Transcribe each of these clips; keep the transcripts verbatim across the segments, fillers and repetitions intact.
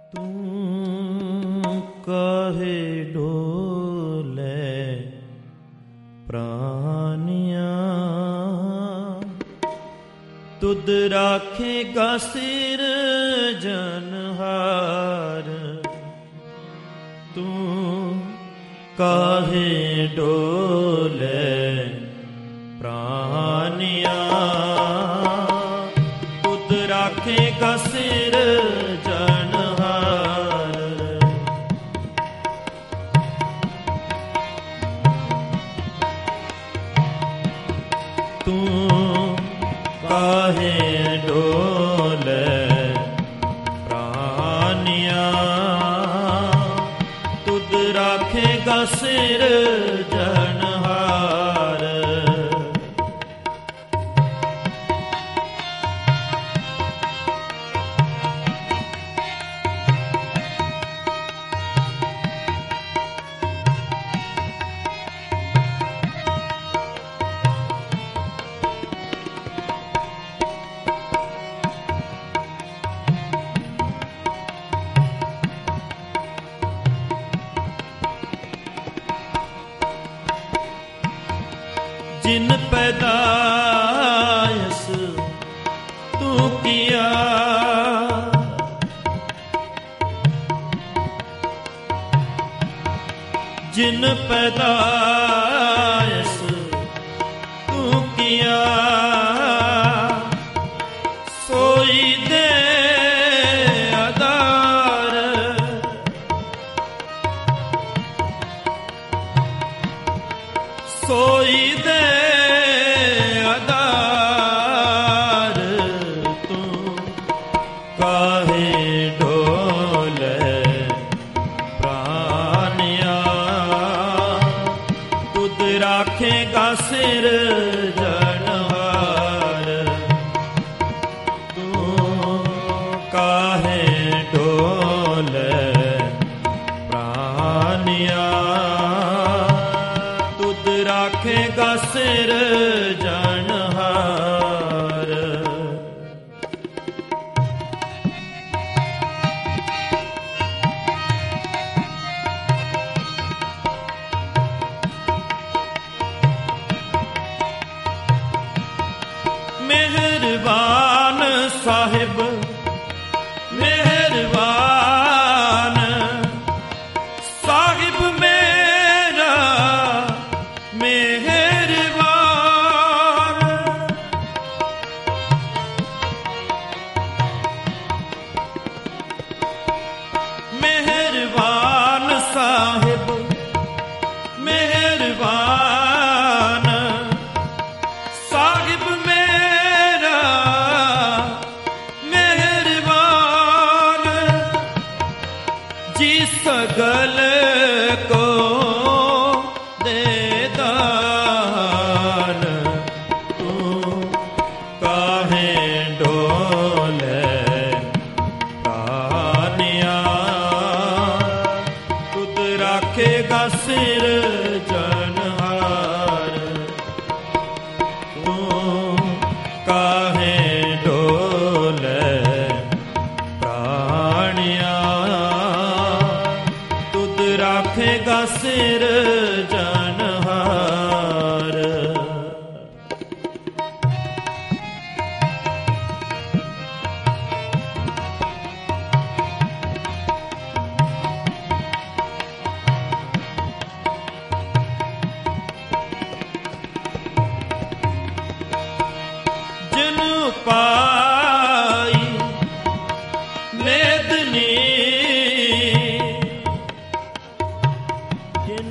ਤੂੰ ਕਾਹੇ ਡੋਲੇ ਪ੍ਰਾਨਿਆ, ਤੁਧ ਰਾਖੇਗਾ ਸਿਰਜਨਹਾਰ। ਤੂੰ ਕਾਹੇ ਡੋਲੇ ਪ੍ਰਾਨਿਆ, ਤੁਧ ਰਾਖੇਗਾ ਸਿਰਜਨਹਾਰ। ਤੂੰ ਕਾਹੇ ਡੋਲੇ ਪ੍ਰਾਨਿਆ, ਤੁਧ ਰਾਖੇਗਾ ਸਿਰਜਨਹਾਰ। जिन पैदाइश तू किया, जिन पैदाइश तू किया, सोई दे आधार। सोई दे ਰਾਖੇਗਾ ਸਿਰਜਨਹਾਰ। ਤੂੰ ਕਾਹੇ ਡੋਲੇ ਪ੍ਰਾਨਿਆ, ਤੁਧ ਰਾਖੇਗਾ ਸਿਰਜਨਹਾਰ। ਮਿਹਰਬਾਨ ਸਾਹਿਬ ਮਿਹਰਬਾਨ, ਸਾਹਿਬ ਮੇਰਾ ਮਿਹਰਬਾਨ। ਮਿਹਰਬਾਨ ਸਾਹਿਬ ਮਿਹਰਬਾਨ, ਸਾਹਿਬ ਮੇਰਾ ਮਿਹਰਬਾਨ। ਜੀ ਸਗਲ ਕੋ ਦੇ ਦਾਨ, ਤੂੰ ਕਾਹੇ ਡੋਲੇ ਪ੍ਰਾਨਿਆ, ਤੁਧ ਰਾਖੇਗਾ ਸਿਰਜਨਹਾਰ। ਤੂੰ ਕਾਹੇ ਡੋਲੇ ਪ੍ਰਾਨਿਆ, ਤੁਧ ਰਾਖੇਗਾ ਸਿਰਜਨਹਾਰ। ਜਿਨ ਪਾਈ ਮੇਦਨੀ, ਜਿਨ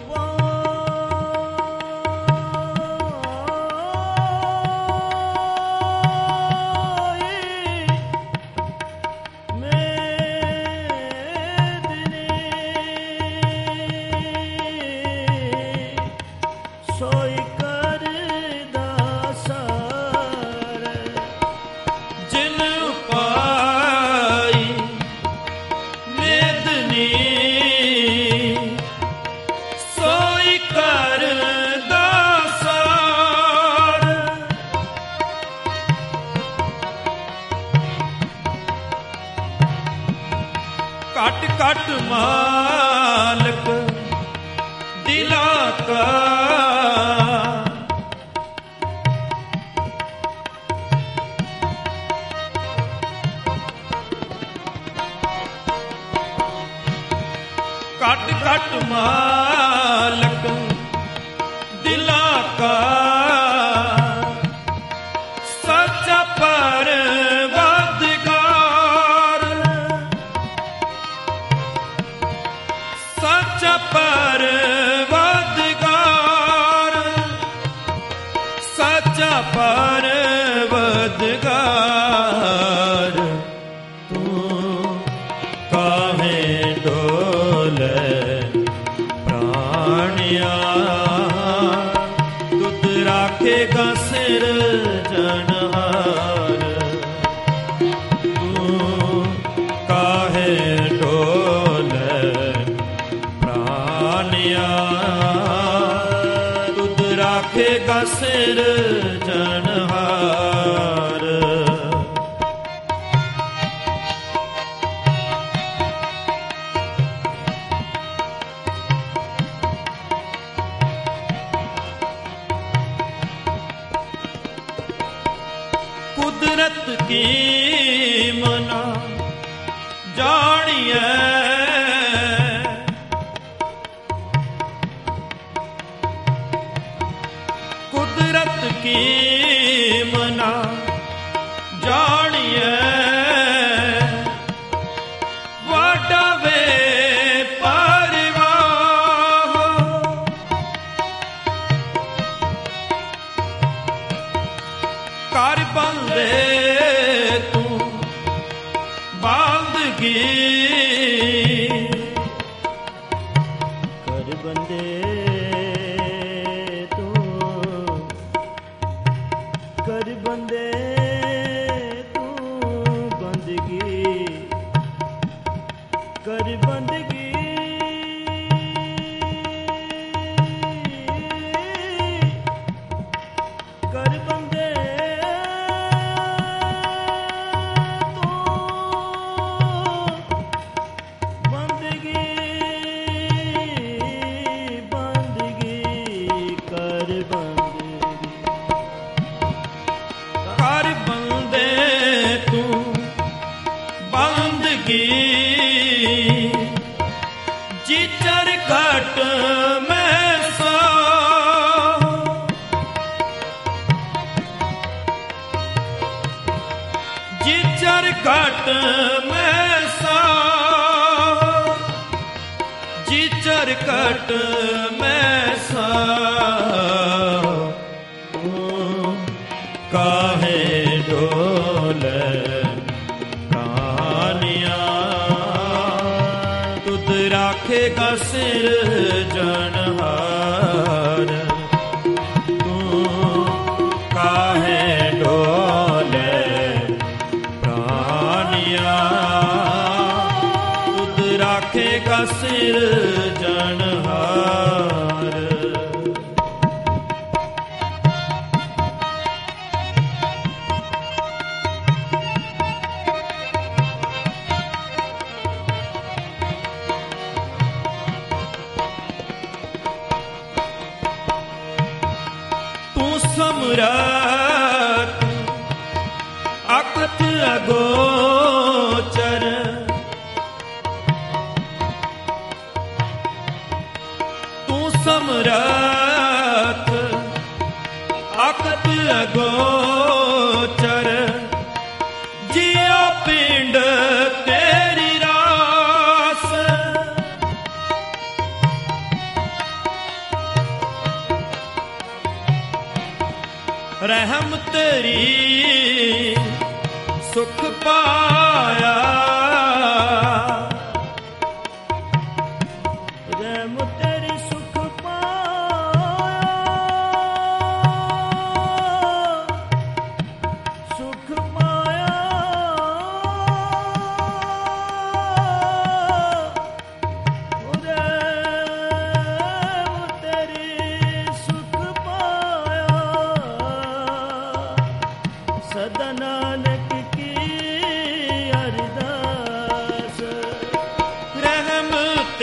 ਉਪਾਈ ਮੇਦਨੀ, ਸੋਈ ਕਰਦਾ ਸਾਰ। ਜਿਨ ਪਾਈ ਘਟ ਘਟ ਮਾਲਕ ਦਿਲਾਂ ਕਾ ਘਟ ਘਟ ਮਾਲਕ ਦਿਲਾਂ ਕਾ ਸੱਚਾ ਪਰਵਰਦਗਾਰ ਸੱਚਾ ਪਰਵਰਦਗਾਰ ਸੱਚਾ ਪਰਵਰਦਗਾਰ ਤੂੰ ਕਾਹੇ ਡੋਲੇ ਪ੍ਰਾਣਿਆ ਤੁਧ ਰਾਖੇਗਾ ਸਿਰਜਣਹਾਰ ਤੂੰ ਕਾਹੇ ਡੋਲੇ ਪ੍ਰਾਣਿਆ ਤੁਧ ਰਾਖੇਗਾ ਸਿਰਜਣਹਾਰ ਕੁਦਰਤ ਕੀ ਮਨਾ ਜਾਣੀਐ ਕੁਦਰਤ ਕੀ ਮਨਾ ਜਾਣੀਐ ਵਾਡਾਵੇ ਪਰਵਾਹ ਕਰ ਬੰਦੇ ਤੂੰ ਬੰਦਗੀ ਕਰ ਬੰਦੇ ਤੂੰ ਕਰ ਬੰਦੇ ਤੂੰ ਬੰਦਗੀ ਕਰ ਬੰਦਗੀ ਕਰ ਬੰਦੇ ਕਰ ਬੰਦੇ ਤੂੰ ਬੰਦਗੀ ਜਿਚਰ ਘਟ ਮੈਂ ਸੋ ਜਿਚਰ ਘਟ ਮੈਂ ਸੋ ਜਿਚਰ ਘਟ ਮੈਂ ਸੋ ਕਾਹੇ ਡੋਲੇ ਪ੍ਰਾਣਿਆ ਤੁਧ ਰਾਖੇਗਾ ਸਿਰਜਣਹਾਰ ਤੂੰ ਕਾਹੇ ਡੋਲੇ ਪ੍ਰਾਣਿਆ ਤੁਧ ਰਾਖੇਗਾ ਸਿਰਜਣਹਾਰ ਸਮਰਾਟ ਅਕਤ ਅਗੋਚਰ ਤੂੰ ਸਮਰਾਟ ਅਕਤ ਅਗੋਚਰ ਜਿਉ ਪਿੰਡ ਤੇਰੀ ਰਾਸ ਰਹਿਮ ਤੇਰੀ ਸੁਖ ਪਾ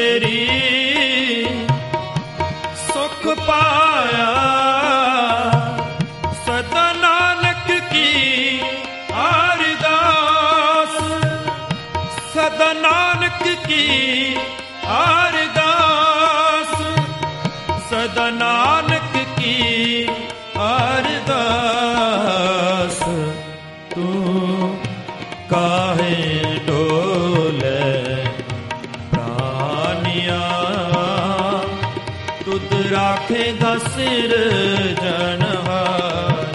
तेरी सुख पाया। सदा नानक की अरदास, सदा नानक की अरदास, सदा नानक की अरदास। तू काहे डोले प्राणिया, तुद राखेगा सिरजनहार।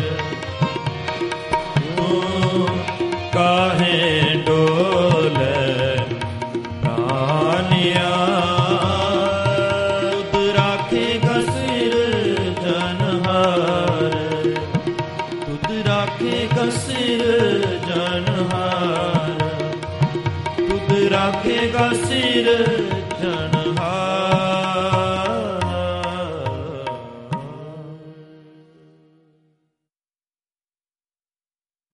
तू काहे डोले प्राणिया, तुद राखेगा सिरजनहार। तुद राखेगा सिरजनहार, तुद राखेगा सिरजनहार।